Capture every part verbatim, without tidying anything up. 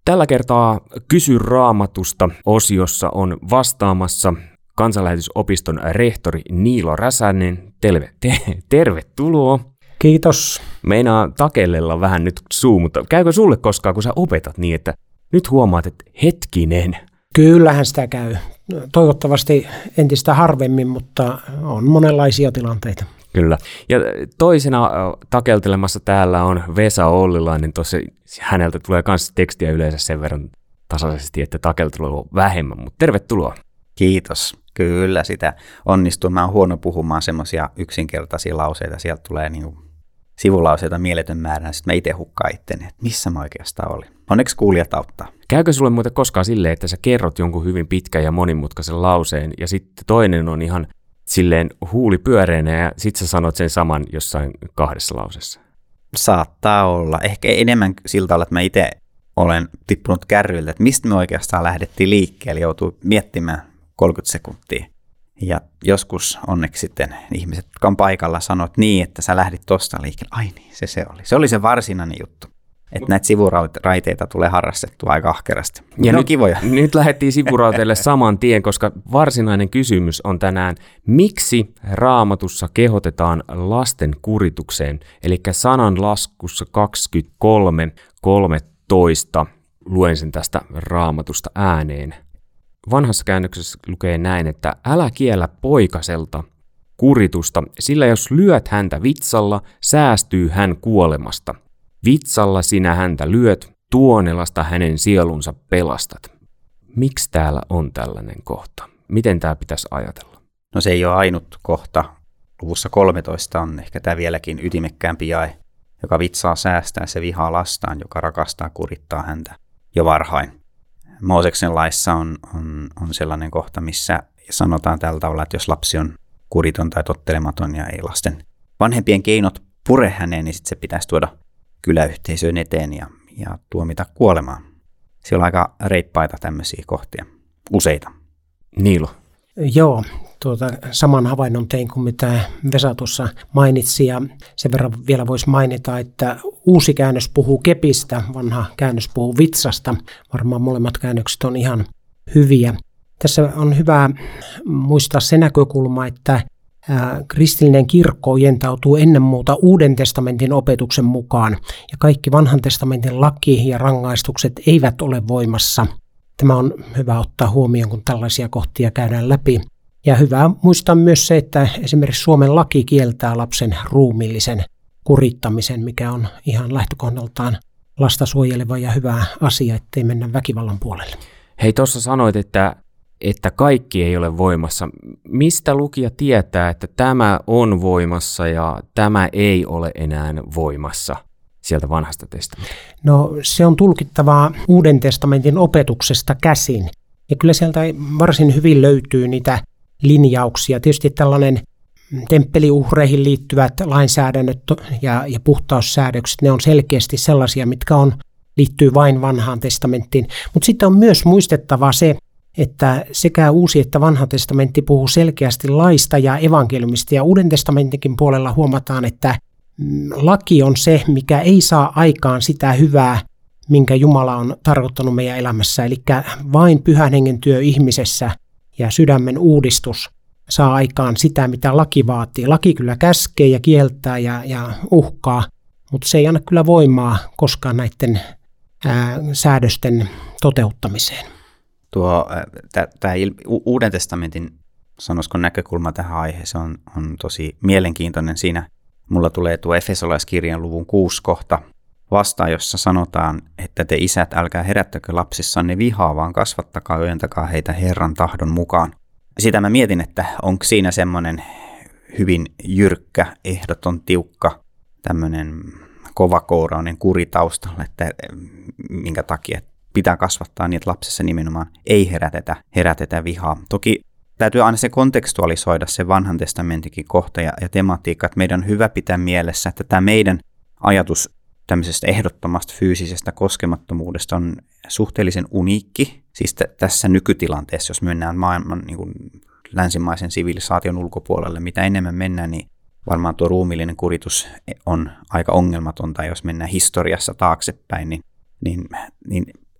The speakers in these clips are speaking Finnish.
Tällä kertaa Kysy Raamatusta -osiossa on vastaamassa Kansanlähetysopiston rehtori Niilo Räsänen. Terve, te, tervetuloa. Kiitos. Meinaa takellella vähän nyt suu, mutta käykö sulle koskaan, kun sä opetat niin, että nyt huomaat, että hetkinen. Kyllähän sitä käy. Toivottavasti entistä harvemmin, mutta on monenlaisia tilanteita. Kyllä. Ja toisena takeltelemassa täällä on Vesa Ollilainen. Tuossa häneltä tulee myös tekstiä yleensä sen verran tasaisesti, että takeltelu on vähemmän, mutta tervetuloa. Kiitos. Kyllä sitä onnistuu. Mä oon huono puhumaan semmoisia yksinkertaisia lauseita. Sieltä tulee niin sivulauseita mieletön määrä, sitten mä itse hukkaan itteni, että missä mä oikeastaan olin. Onneksi kuulijat auttaa. Käykö sulle muuten koskaan silleen, että sä kerrot jonkun hyvin pitkän ja monimutkaisen lauseen, ja sitten toinen on ihan silleen huuli pyöreänä, ja sit sä sanot sen saman jossain kahdessa lauseessa? Saattaa olla. Ehkä enemmän siltä olla, että mä itse olen tippunut kärryiltä, että mistä me oikeastaan lähdettiin liikkeelle, joutuu miettimään kolmekymmentä sekuntia. Ja joskus onneksi sitten ihmiset, jotka on paikalla, sanovat niin, että sä lähdit tuosta liikkeelle. Ai niin, se se oli. Se oli se varsinainen juttu. Että näitä sivuraiteita tulee harrastettua aika ahkerasti. Ja ne nyt, on kivoja. Nyt lähdettiin sivurauteille saman tien, koska varsinainen kysymys on tänään, miksi Raamatussa kehotetaan lasten kuritukseen? Eli sananlaskussa kaksikymmentäkolme kolmetoista, luen sen tästä Raamatusta ääneen. Vanhassa käännöksessä lukee näin, että älä kiellä poikaselta kuritusta, sillä jos lyöt häntä vitsalla, säästyy hän kuolemasta. Vitsalla sinä häntä lyöt, tuonelasta hänen sielunsa pelastat. Miksi täällä on tällainen kohta? Miten tämä pitäisi ajatella? No se ei ole ainut kohta. Luvussa kolmetoista on ehkä tämä vieläkin ytimekkäämpi jae, joka vitsaa säästää, se vihaa lastaan, joka rakastaa kurittaa häntä jo varhain. Mooseksen laissa on, on, on sellainen kohta, missä sanotaan tällä tavalla, että jos lapsi on kuriton tai tottelematon ja ei lasten vanhempien keinot pure häneen, niin sitten se pitäisi tuoda kyläyhteisön eteen ja, ja tuomita kuolemaan. Siellä on aika reippaita tämmöisiä kohtia, useita. Niilo. Joo, tuota, saman havainnon tein kuin mitä Vesa tuossa mainitsi, ja sen verran vielä voisi mainita, että uusi käännös puhuu kepistä, vanha käännös puhuu vitsasta. Varmaan molemmat käännökset on ihan hyviä. Tässä on hyvä muistaa se näkökulma, että kristillinen kirkko ojentautuu ennen muuta Uuden testamentin opetuksen mukaan, ja kaikki vanhan testamentin laki ja rangaistukset eivät ole voimassa. Tämä on hyvä ottaa huomioon, kun tällaisia kohtia käydään läpi. Ja hyvä muistaa myös se, että esimerkiksi Suomen laki kieltää lapsen ruumiillisen kurittamisen, mikä on ihan lähtökohdaltaan lasta suojeleva ja hyvä asia, ettei mennä väkivallan puolelle. Hei, tuossa sanoit, että että kaikki ei ole voimassa. Mistä lukija tietää, että tämä on voimassa ja tämä ei ole enää voimassa sieltä vanhasta testamentista? No se on tulkittavaa Uuden testamentin opetuksesta käsin. Ja kyllä sieltä varsin hyvin löytyy niitä linjauksia. Tietysti tällainen temppeliuhreihin liittyvät lainsäädännöt ja, ja puhtaussäädökset, ne on selkeästi sellaisia, mitkä on, liittyy vain vanhaan testamenttiin. Mutta sitten on myös muistettava se, että sekä Uusi että Vanha testamentti puhuu selkeästi laista ja evankeliumista, ja Uuden testamentinkin puolella huomataan, että laki on se, mikä ei saa aikaan sitä hyvää, minkä Jumala on tarkoittanut meidän elämässä, eli vain Pyhän Hengen työ ihmisessä ja sydämen uudistus saa aikaan sitä, mitä laki vaatii. Laki kyllä käskee ja kieltää ja, ja uhkaa, mutta se ei anna kyllä voimaa koskaan näiden ää, säädösten toteuttamiseen. Tuo tämä Uuden testamentin, sanoisiko näkökulma tähän aiheeseen on, on tosi mielenkiintoinen. Siinä mulla tulee tuo Efesolaiskirjan luvun kuusi kohta vastaan, jossa sanotaan, että te isät, älkää herättäkö lapsissanne vihaa, vaan kasvattakaa ja ojentakaa heitä Herran tahdon mukaan. Sitä mä mietin, että onko siinä semmoinen hyvin jyrkkä, ehdoton, tiukka, tämmöinen kovakourainen kuri taustalla, että minkä takia pitää kasvattaa niin, että lapsessa nimenomaan ei herätetä, herätetä vihaa. Toki täytyy aina se kontekstualisoida se vanhan testamentinkin kohta ja, ja tematiikka, että meidän on hyvä pitää mielessä, että tämä meidän ajatus tämmöisestä ehdottomasta fyysisestä koskemattomuudesta on suhteellisen uniikki. Siis t- tässä nykytilanteessa, jos mennään maailman niin kuin länsimaisen sivilisaation ulkopuolelle, mitä enemmän mennään, niin varmaan tuo ruumiillinen kuritus on aika ongelmatonta, jos mennään historiassa taaksepäin, niin, niin, niin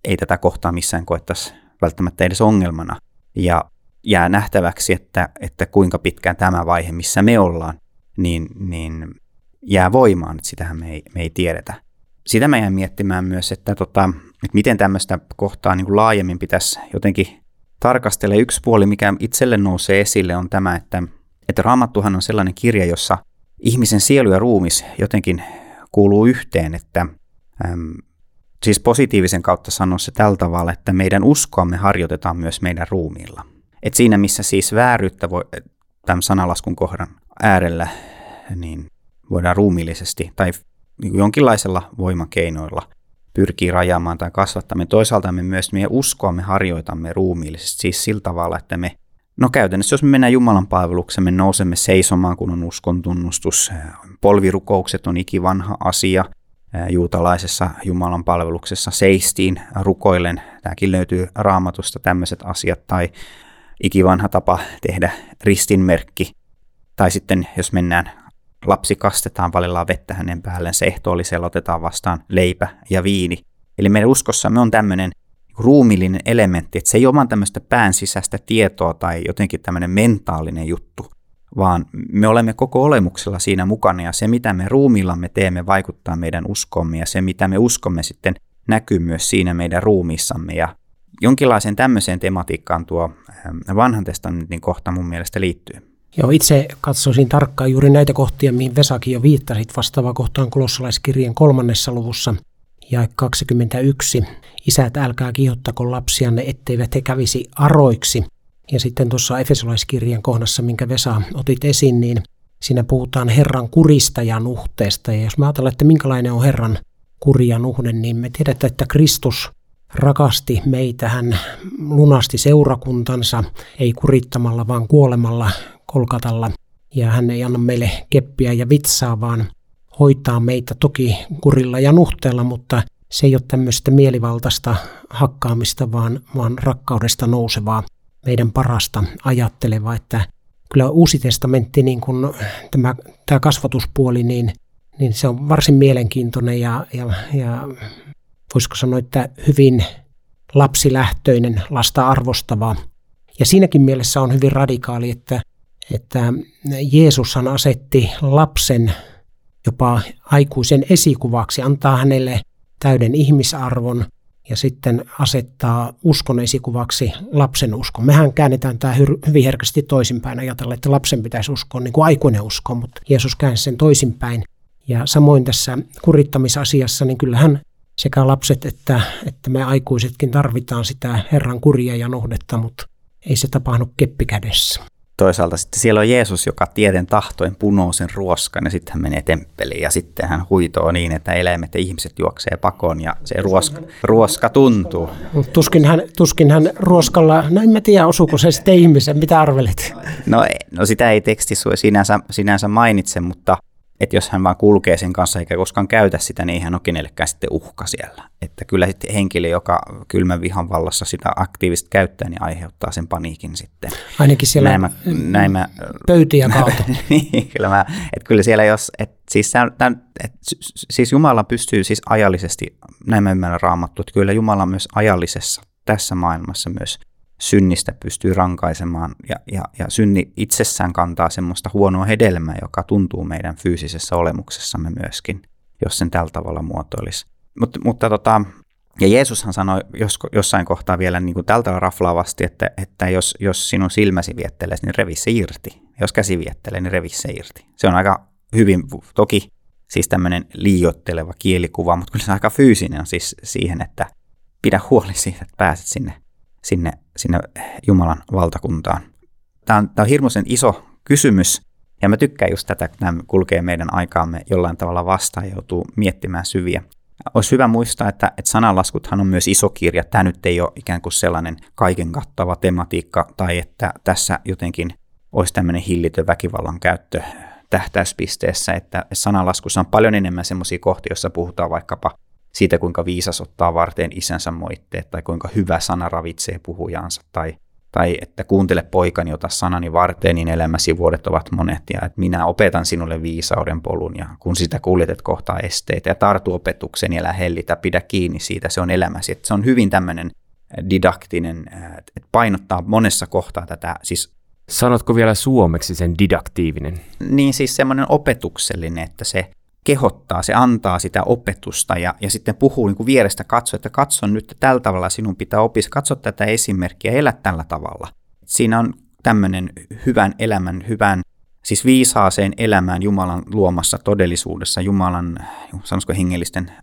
ei tätä kohtaa missään koettaisi välttämättä edes ongelmana. Ja jää nähtäväksi, että, että kuinka pitkään tämä vaihe, missä me ollaan, niin, niin jää voimaan, että sitähän me ei, me ei tiedetä. Sitä mä jään miettimään myös, että, tota, että miten tämmöistä kohtaa niin kuin laajemmin pitäisi jotenkin tarkastella. Yksi puoli, mikä itselle nousee esille, on tämä, että, että Raamattuhan on sellainen kirja, jossa ihmisen sielu ja ruumis jotenkin kuuluu yhteen, että äm, siis positiivisen kautta sanoa se tällä tavalla, että meidän uskoamme harjoitetaan myös meidän ruumiilla. Et siinä, missä siis vääryyttä voi, tämän sanalaskun kohdan äärellä, niin voidaan ruumiillisesti tai jonkinlaisella voimakeinoilla pyrkii rajaamaan tai kasvattamaan. Toisaalta me myös meidän uskoamme harjoitamme ruumiillisesti, siis sillä tavalla, että me, no käytännössä jos me mennään Jumalan palvelukseen, me nousemme seisomaan, kun on uskon tunnustus. Polvirukoukset on ikivanha asia. Juutalaisessa Jumalan palveluksessa seistiin rukoillen. Tämäkin löytyy Raamatusta tämmöiset asiat, tai ikivanha tapa tehdä ristinmerkki. Tai sitten jos mennään, lapsi kastetaan, valellaan vettä hänen päälleen, se ehtoollisella otetaan vastaan leipä ja viini. Eli meidän uskossamme on tämmöinen ruumiillinen elementti, että se ei ole vaan tämmöistä pään sisäistä tietoa tai jotenkin tämmöinen mentaalinen juttu, vaan me olemme koko olemuksella siinä mukana, ja se, mitä me ruumiillamme teemme, vaikuttaa meidän uskomme, ja se, mitä me uskomme, sitten näkyy myös siinä meidän ruumiissamme. Ja jonkinlaiseen tämmöiseen tematiikkaan tuo vanhan testamentin kohta mun mielestä liittyy. Joo, itse katsoisin tarkkaan juuri näitä kohtia, mihin Vesakin jo viittasit. Vastaava kohta on Kolossalaiskirjeen kolmannessa luvussa, jae kaksikymmentäyksi. Isät, älkää kiihottako lapsianne, etteivät he kävisi aroiksi. Ja sitten tuossa Efesolaiskirjeen kohdassa, minkä Vesa otit esiin, niin siinä puhutaan Herran kurista ja nuhteesta. Ja jos me ajatellaan, että minkälainen on Herran kuri ja nuhde, niin me tiedetään, että Kristus rakasti meitä, hän lunasti seurakuntansa, ei kurittamalla, vaan kuolemalla Kolkatalla. Ja hän ei anna meille keppiä ja vitsaa, vaan hoitaa meitä toki kurilla ja nuhteella, mutta se ei ole tämmöistä mielivaltaista hakkaamista, vaan, vaan rakkaudesta nousevaa, meidän parasta ajattelevaa. Että kyllä Uusi testamentti, niin kun tämä, tämä kasvatuspuoli, niin, niin se on varsin mielenkiintoinen ja, ja, ja voisiko sanoa, että hyvin lapsilähtöinen, lasta arvostava. Ja siinäkin mielessä on hyvin radikaali, että, että Jeesushan asetti lapsen jopa aikuisen esikuvaksi, antaa hänelle täyden ihmisarvon ja sitten asettaa uskon esikuvaksi lapsen uskon. Mehän käännetään tämä hyvin herkästi toisinpäin, ajatella, että lapsen pitäisi uskoa niin kuin aikuinen uskoo, mutta Jeesus käänsi sen toisinpäin. Ja samoin tässä kurittamisasiassa, niin kyllähän sekä lapset että, että me aikuisetkin tarvitaan sitä Herran kuria ja nuhdetta, mutta ei se tapahdu keppikädessä. Toisaalta sitten siellä on Jeesus, joka tieten tahtoen punoo sen ruoskan, ja sitten hän menee temppeliin ja sitten hän huitoo niin, että eläimet ja ihmiset juoksee pakoon ja se ruoska, ruoska tuntuu. Tuskin hän, tuskin hän ruoskalla, no en mä tiedä osuuko se sitten ihmisen, mitä arvelet? No, no sitä ei teksti sinänsä, sinänsä mainitse, mutta että jos hän vaan kulkee sen kanssa eikä koskaan käytä sitä, niin ei hän ole kenellekään sitten uhka siellä. Että kyllä sitten henkilö, joka kylmän vihan vallassa sitä aktiivisesti käyttää, niin aiheuttaa sen paniikin sitten. Ainakin siellä näin mä, näin mä, pöytiä kautta. Niin, kyllä mä, että kyllä siellä jos, että siis, tämän, että siis Jumala pystyy siis ajallisesti, näin mä ymmärrän Raamattu, että kyllä Jumala myös ajallisessa tässä maailmassa myös synnistä pystyy rankaisemaan, ja, ja, ja synni itsessään kantaa semmoista huonoa hedelmää, joka tuntuu meidän fyysisessä olemuksessamme myöskin, jos sen tällä tavalla muotoilisi. Mut, mutta tota, ja Jeesushan sanoi jos, jossain kohtaa vielä niin kuin tällä tavalla raflaavasti, että, että jos, jos sinun silmäsi viettelee, niin revi se irti. Jos käsi viettelee, niin revi se irti. Se on aika hyvin, toki siis tämmöinen liioitteleva kielikuva, mutta kyllä se on aika fyysinen siis siihen, että pidä huoli siitä, että pääset sinne Sinne, sinne Jumalan valtakuntaan. Tämä on, tämä on hirmuisen iso kysymys, ja mä tykkään just tätä, että tämä kulkee meidän aikaamme jollain tavalla vastaan ja joutuu miettimään syviä. Olisi hyvä muistaa, että, että sananlaskuthan on myös iso kirja. Tämä nyt ei ole ikään kuin sellainen kaiken kattava tematiikka, tai että tässä jotenkin olisi tämmöinen hillitön väkivallan käyttö tähtäyspisteessä, että sananlaskussa on paljon enemmän semmoisia kohtia, joissa puhutaan vaikkapa siitä, kuinka viisas ottaa varteen isänsä moitteet, tai kuinka hyvä sana ravitsee puhujansa, tai Tai että kuuntele poikani, ota sanani varteen, niin elämäsi vuodet ovat monet. Ja että minä opetan sinulle viisauden polun ja kun sitä kuljetet kohtaa esteitä ja tartu opetukseen ja älä hellitä, pidä kiinni siitä, se on elämäsi. Että se on hyvin tämmöinen didaktinen, että painottaa monessa kohtaa tätä. Siis, sanotko vielä suomeksi sen didaktiivinen? Niin siis semmoinen opetuksellinen, että se kehottaa, se antaa sitä opetusta ja, ja sitten puhuu niin kuin vierestä katso, että katso nyt tällä tavalla sinun pitää oppia, katso tätä esimerkkiä, elä tällä tavalla. Siinä on tämmöinen hyvän elämän, hyvän, siis viisaaseen elämään Jumalan luomassa todellisuudessa, Jumalan, sanoisiko hengellisten,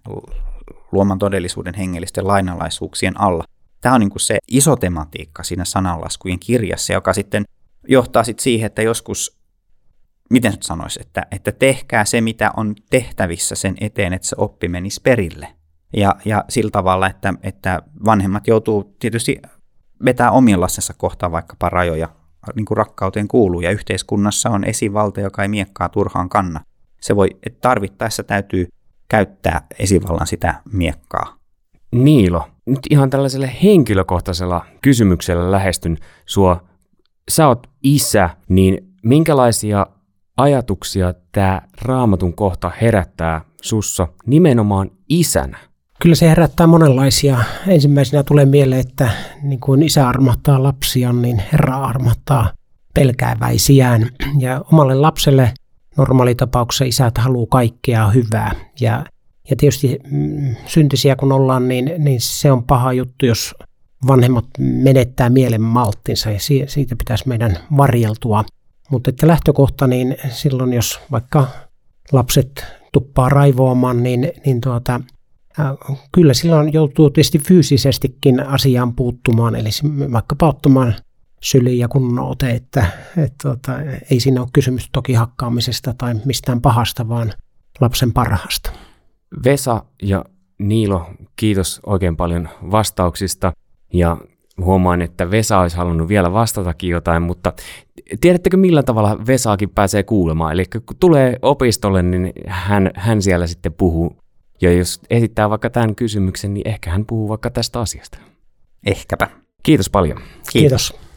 luoman todellisuuden hengellisten lainalaisuuksien alla. Tämä on niin kuin se iso tematiikka siinä sananlaskujen kirjassa, joka sitten johtaa sitten siihen, että joskus miten nyt sanoisi, että, että tehkää se, mitä on tehtävissä sen eteen, että se oppi menisi perille. Ja, ja sillä tavalla, että, että vanhemmat joutuu tietysti vetää omien lastensa kohtaan vaikkapa rajoja, niin kuin rakkauteen kuuluu, ja yhteiskunnassa on esivalta, joka ei miekkaa turhaan kanna. Se voi, että tarvittaessa täytyy käyttää esivallan sitä miekkaa. Niilo, nyt ihan tällaisella henkilökohtaisella kysymyksellä lähestyn sua. Sä oot isä, niin minkälaisia ajatuksia tämä Raamatun kohta herättää sussa nimenomaan isänä? Kyllä se herättää monenlaisia. Ensimmäisenä tulee mieleen, että niin kuin isä armahtaa lapsiaan, niin Herra armahtaa pelkääväisiään. Ja omalle lapselle normaalitapauksessa isät haluaa kaikkea hyvää. Ja, ja tietysti mm, syntisiä kun ollaan, niin, niin se on paha juttu, jos vanhemmat menettää mielen malttinsa ja siitä pitäisi meidän varjeltua. Mutta että lähtökohta, niin silloin jos vaikka lapset tuppaa raivoamaan, niin, niin tuota, äh, kyllä silloin joutuu tietysti fyysisestikin asiaan puuttumaan, eli vaikkapa ottamaan syliin ja kunnon ote, että et, tuota, ei siinä ole kysymys toki hakkaamisesta tai mistään pahasta, vaan lapsen parhaasta. Vesa ja Niilo, kiitos oikein paljon vastauksista ja huomaan, että Vesa olisi halunnut vielä vastatakin jotain, mutta tiedättekö millä tavalla Vesaakin pääsee kuulemaan? Eli kun tulee opistolle, niin hän, hän siellä sitten puhuu. Ja jos esittää vaikka tämän kysymyksen, niin ehkä hän puhuu vaikka tästä asiasta. Ehkäpä. Kiitos paljon. Kiitos. Kiitos.